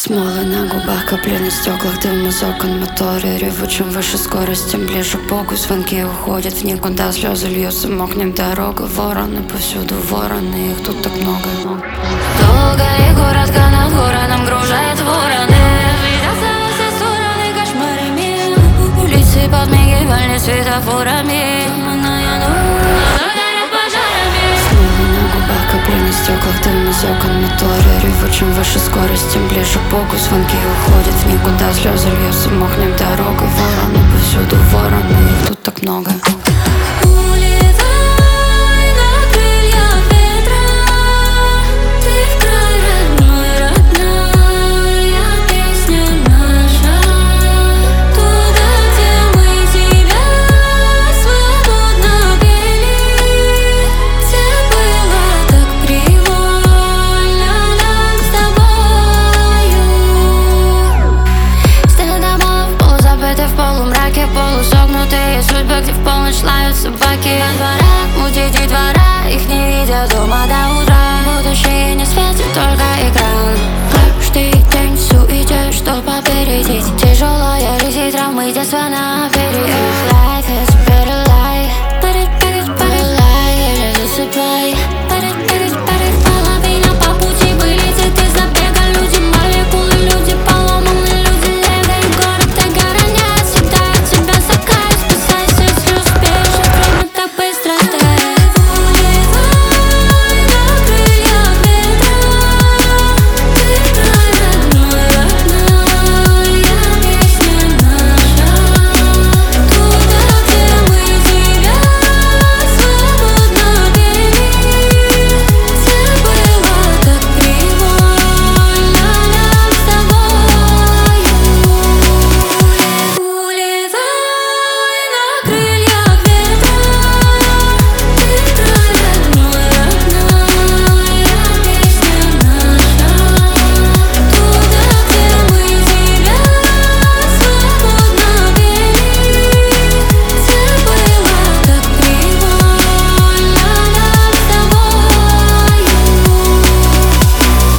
Смолы на губах, капли на стеклах, дым из окон, моторы ревут. Чем выше скорость, тем ближе к Богу. Звонки уходят в никуда, слезы льются, мокнет дорога. Вороны повсюду, вороны, их тут так много. Долго и коротко над городом кружает вороны. Видятся во все стороны кошмарами. Улицы подмигивали светофорами. Капли на стеклах, дым из окон, моторы ревут. Чем выше скорость, тем ближе к Богу. Звонки уходят в никуда, слезы льются, мокнет дорога. Вороны повсюду, вороны, их тут так много.